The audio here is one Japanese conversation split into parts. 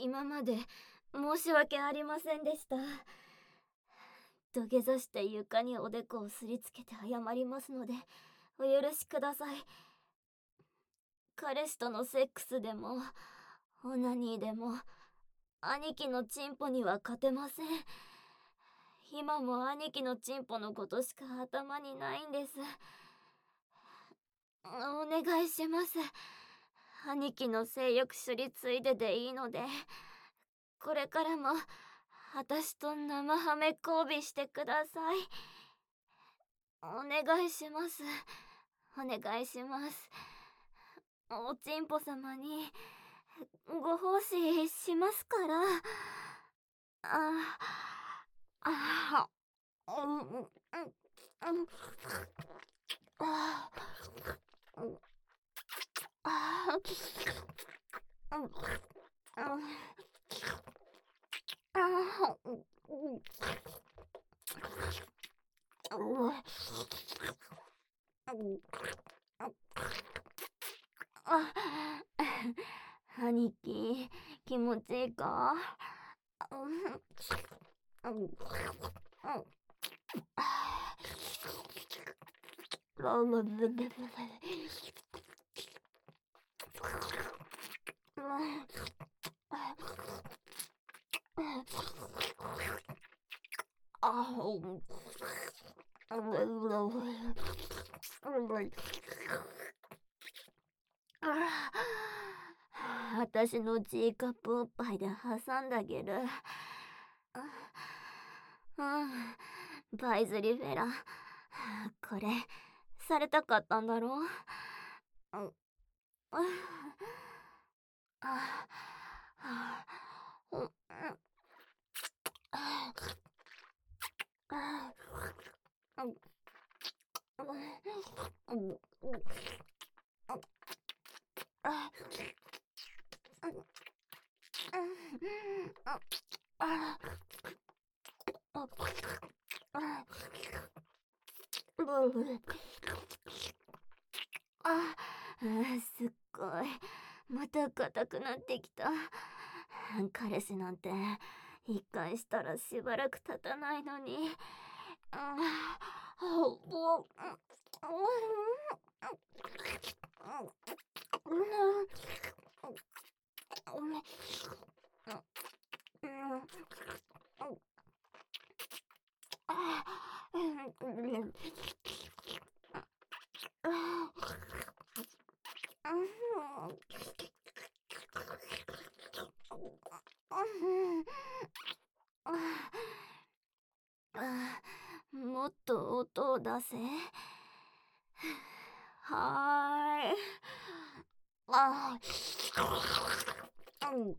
今まで申し訳ありませんでした。土下座して床におでこをすりつけて謝りますので、お許しください。彼氏とのセックスでも、オナニーでも、兄貴のチンポには勝てません。今も兄貴のチンポのことしか頭にないんです。お願いします。兄貴の性欲処理ついででいいので、これからも私と生ハメ交尾してください。お願いします。お願いします。おちんぽ様にご奉仕しますから。ああ、うん、うん、うん、ああ、うん、うん、あうん、うん、兄貴、気持ちいいか？うん、うん、私の G カップおっぱいで挟んであげる。パイズリフェラ。これ、されたかったんだろう。すっごい。また硬くなってきた。彼氏なんて、一回したらしばらく経たないのに。もっと音を出せ。はーい。あうん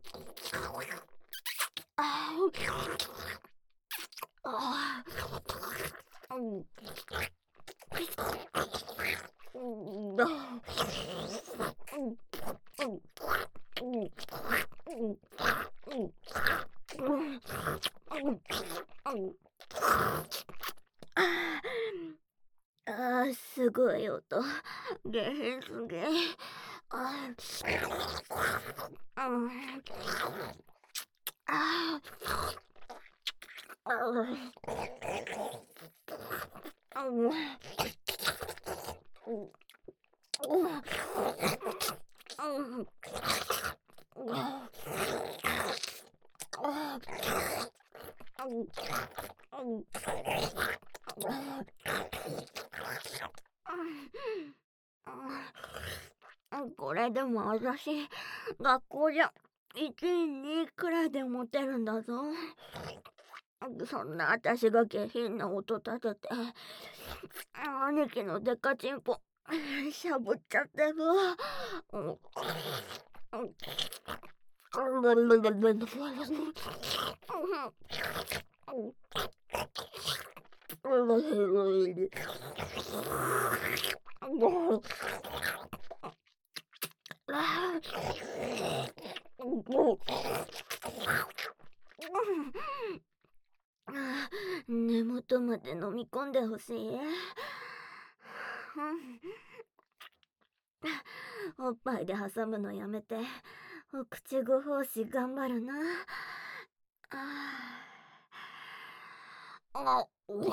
あうんうんだうんうんうんすごい音。下品すぎ。あうんあこれでも私、学校じゃ1位2位くらいでモテるんだぞ。そんな私が下品な音立てて、兄貴のデカチンポ、しゃぶっちゃってる。根元まで飲み込んでほしい。おっぱいで挟むのやめて、 お口ご奉仕頑張るな。あ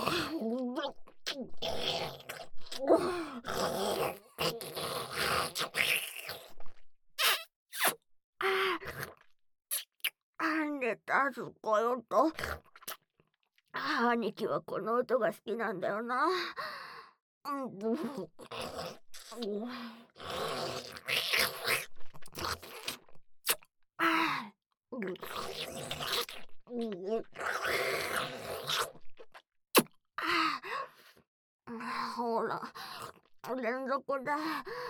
ネタすっごい音。兄貴はこの音が好きなんだよな。ほら、連続だ。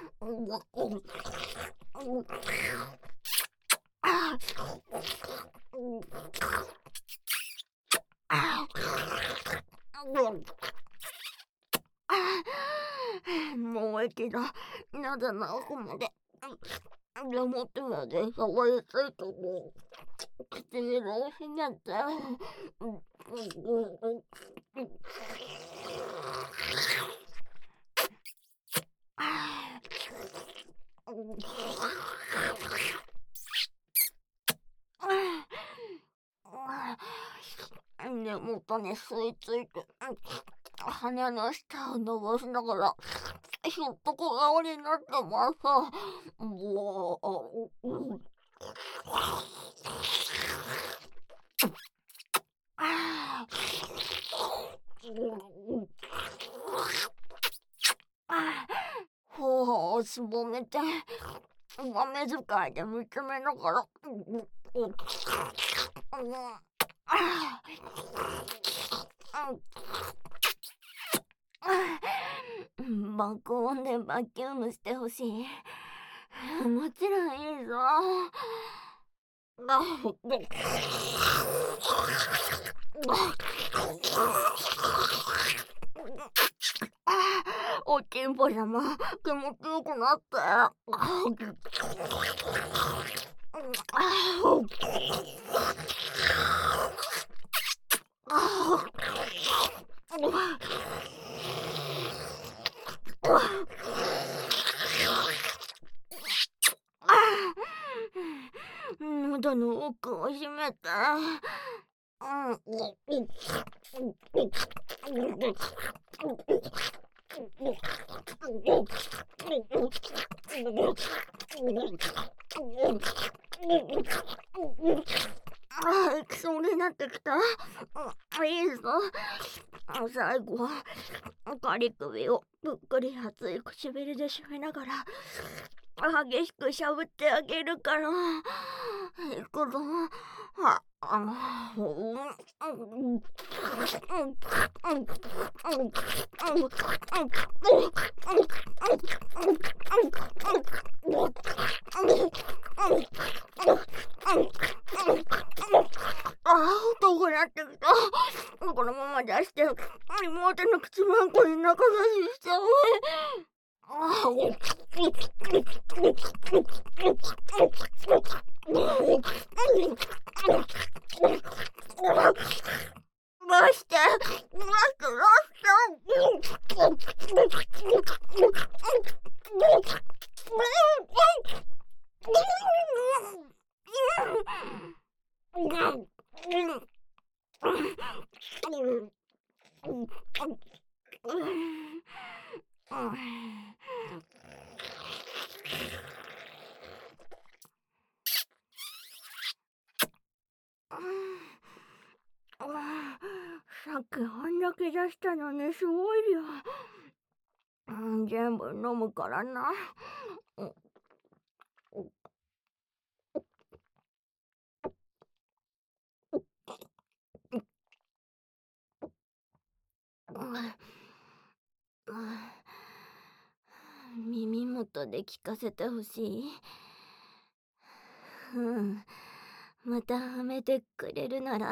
もう一度、なぜ直すまで。でも手まで触りついても、唇をひねって。根元に吸い付いて、羽の下を伸ばしながら、ひょっとこ顔になってます。頬をしぼめて、上目遣いで見つめながら、爆音でバキュームしてほしい。もちろんいいぞ。おちんぽ様、気持ちよくなって。喉の奥を締めて。行きそうになってきた。いいぞ。最後はガリ首をぷっくり熱い唇で締めながら激しくしゃぶってあげるから。行くぞ。音が鳴ってきた。このまま出して妹の口まんこに中差ししちゃう。出してさっきあんだけ出したのにすごい量。全部飲むからな。耳元で聞かせてほしい。またはめてくれるなら。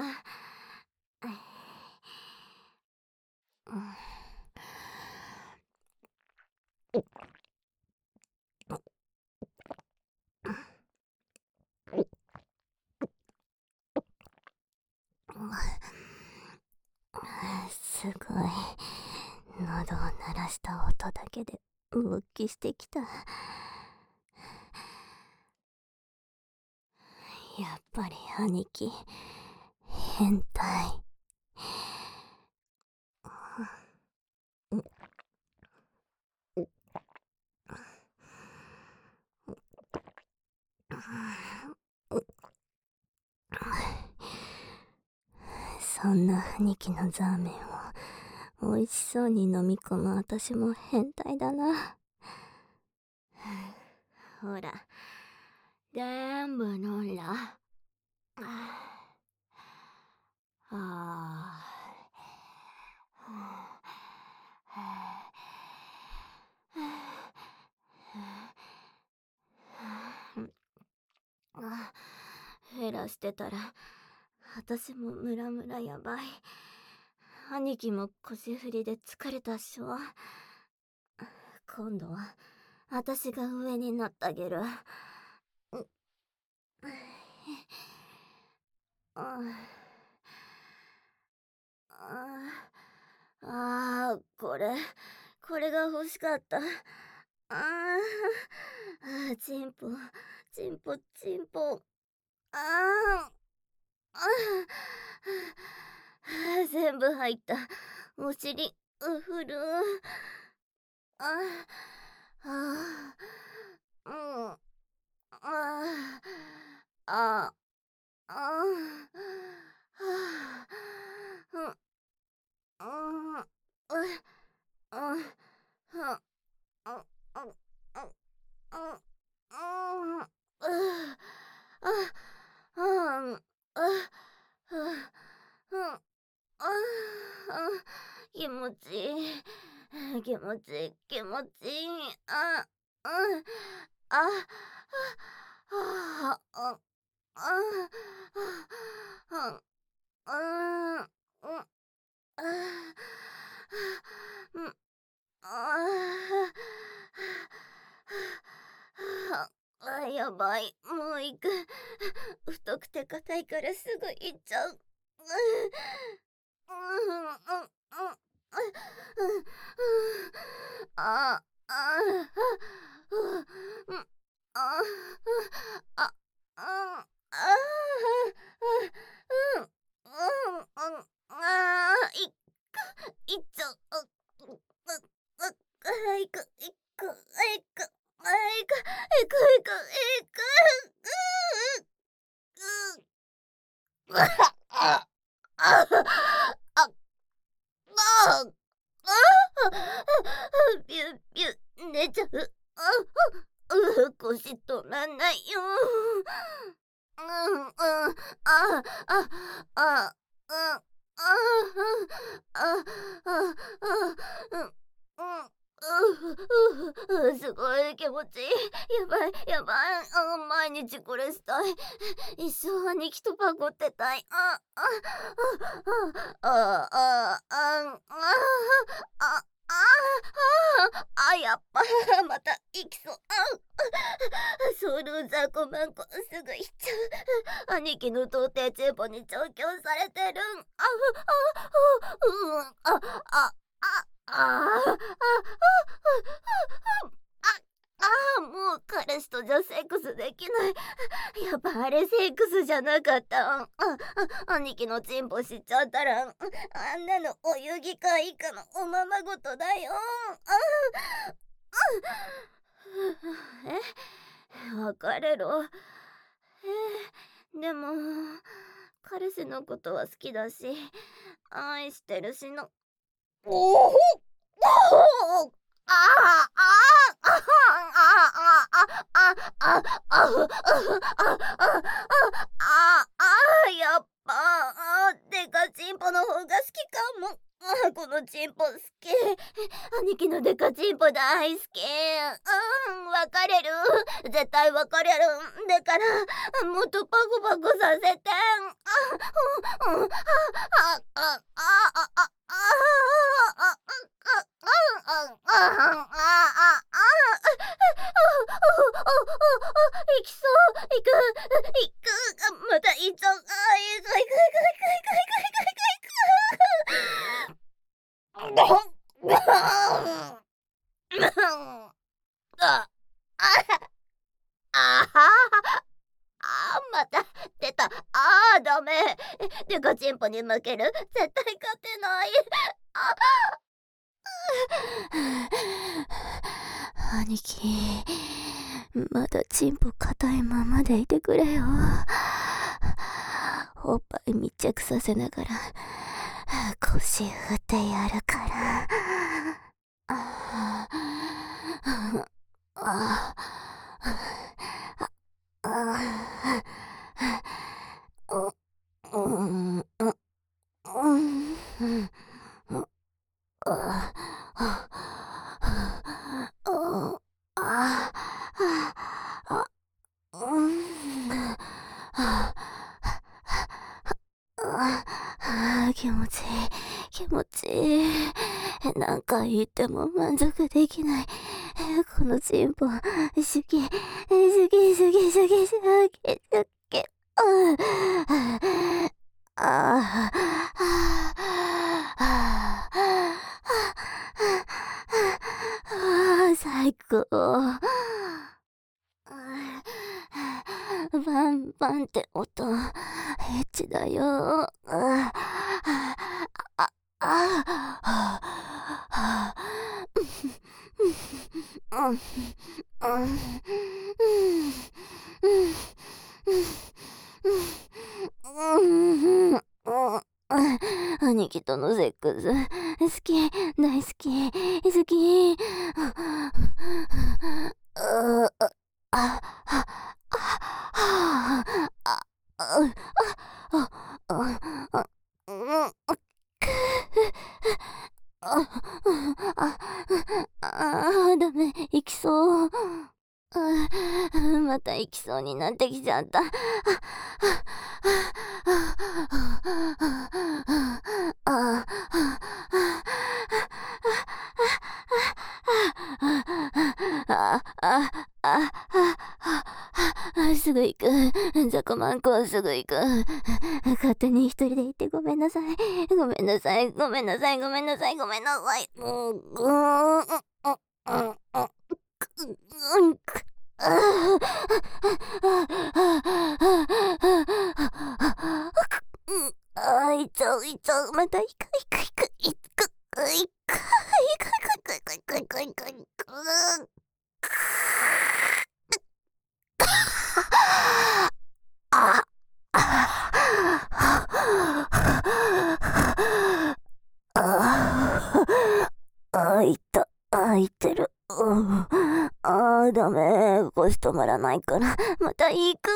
すごい。喉を鳴らした音だけで勃起してきた。 やっぱり兄貴、変態。そんな兄貴のザーメンを美味しそうに飲み込む私も変態だな。ほら、全部飲んだ。減らしてたら私もムラムラやばい。兄貴も腰振りで疲れたっしょ。今度は私が上になってあげる。これが欲しかった。チンポ、チンポ、チンポ。全部入った。お尻、ふる。うん。あ、うん、気持ちいい。気持ちいい、気持ちいい。やばい、もう行く。太くて硬いからすぐ行っちゃう。あ、あ、うん、あ、あ、あ、いっちゃう。いく、いく、いく、いく、いく、いく、いく、あ、あ、あ、あ、ビュッビュッ寝ちゃう。腰取らないよ。あ、あ、あ、あ、あ、すごい気持ちいい。やばい、やばい。毎日これしたい。一生兄貴とパコってたい。やっぱ、また行きそう。ソウルザコマンコ、すぐ行っちゃう。兄貴の童貞チェポに調教されてるん。もう彼氏とじゃセックスできない。やっぱあれセックスじゃなかったん。兄貴のチンポしちゃったら、あんなのお遊戯会以下のおままごとだよ。別れろ。でも彼氏のことは好きだし愛してるしの。おほおあああああああやっぱデカチンポの方が好きかも。このチンポ好き。兄貴のデカチンポ大好き。別れる。絶対別れる。だからもっとパコパコさせて。行きそう。行く。また行っちゃう。行く。あ、またダメ。デカチンポに負ける。絶対勝てない。 兄貴、まだチンポ硬いままでいてくれよ。おっぱい密着させながら腰振ってやるから。気持ちいい、気持ちいい。何回言っても満足できない。このチンポ、好き、好き、好き、好き、好き、好き、好き。最高。バンバンって音、エッチだよ。兄貴とのセックス好き、大好き、好き。ダメ、行きそう。また行きそうになってきちゃった。すぐ行く。ザコマンコはすぐ行く。勝手に一人で行ってごめんなさい。ごめんなさい。ごめんなさい。ごめんなさい。ごめんなさい。いちゃう、いちゃう。また行く、行く、行く、行く、行く、行く、行く、行く、行く、行く、行く。いった、いってる。ダメ。腰止まらないから、また行く。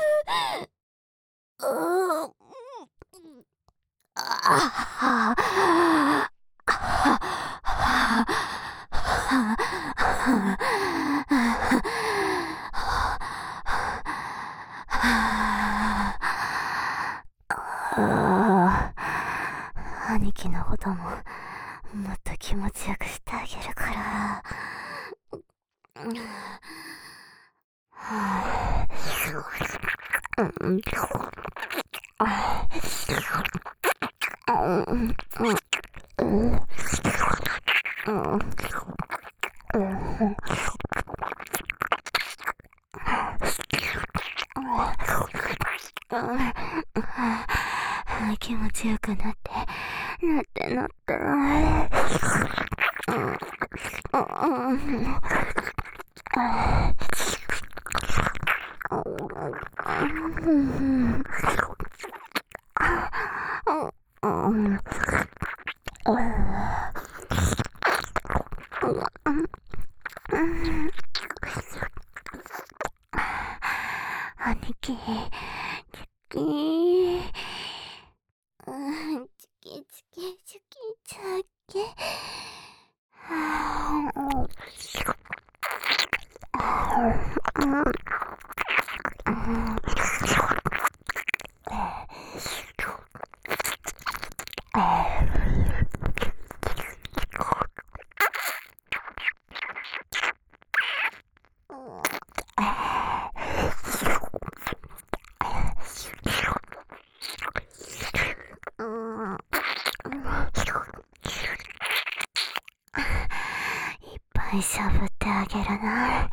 兄貴のことももっと気持ちよくしてあげるから。気持ちよくなって。兄貴、チキチキチキチキ。いっぱいしゃぶってあげるな。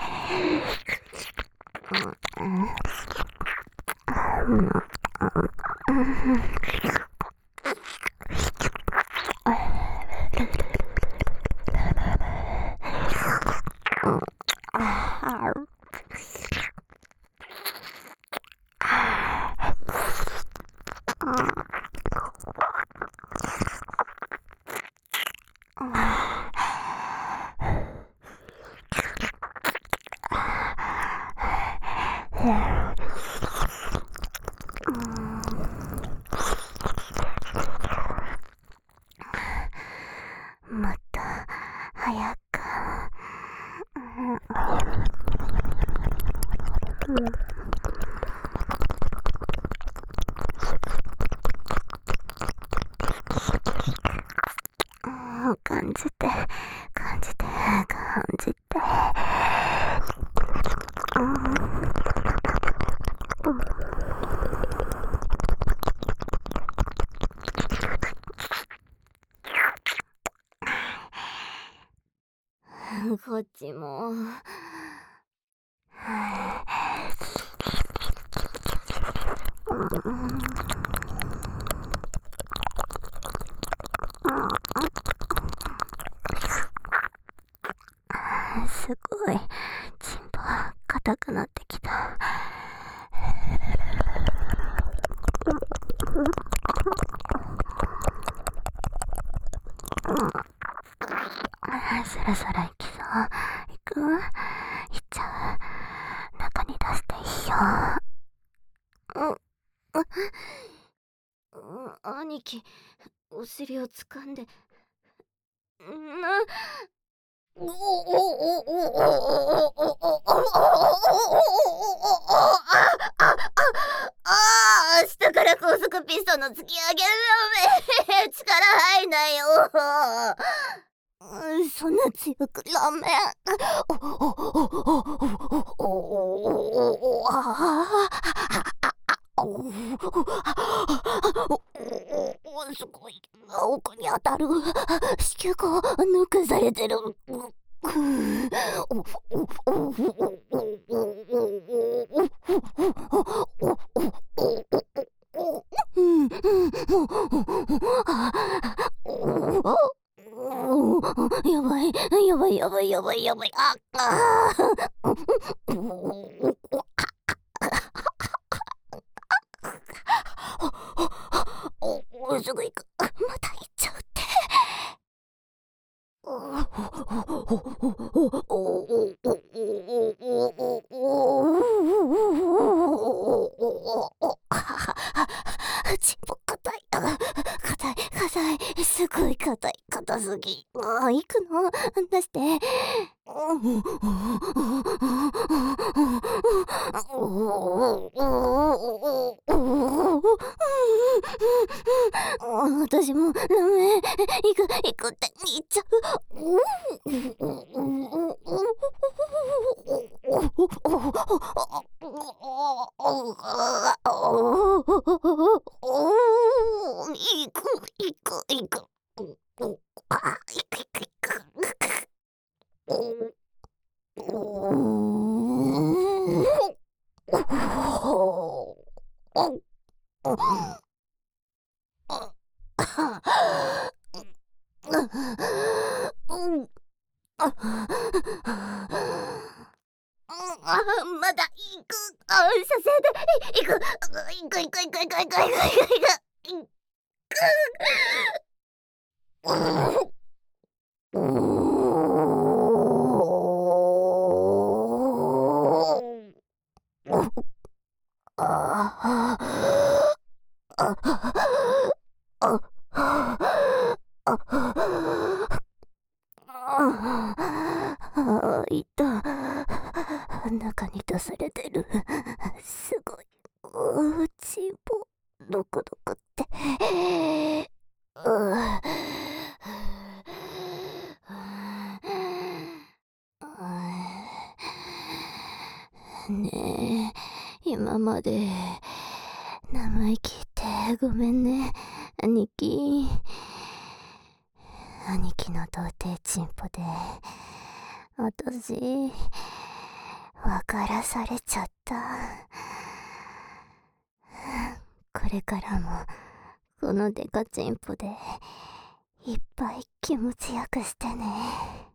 もっと早く。感じて感じて感じて。 こっちも。 すごいチンポ硬くなってきた。そろそろ行きそう。行く？行っちゃう。中に出していいよ。 兄貴、お尻を掴んで。下から高速ピストンの突き上げるのめ力入んないよ。 そんな強くラーメン。すごい奥に当たる。子宮口抜くされてる。やばいやばいやばいやばいやばい。すぐ行く。また行っちゃうって。チンポ硬い。硬い硬い。すごい硬い。硬すぎ。行くの？出して。私もダメ。行くって言っちゃう。行く。 まだ行く。させて。行く。 いた。中に出されてる。すごい。チンポドクドクって。ねえ、今まで生意気言ってごめんね、兄貴。兄貴の童貞チンポで私分からされちゃった。これからもこのデカチンポでいっぱい気持ちよくしてね。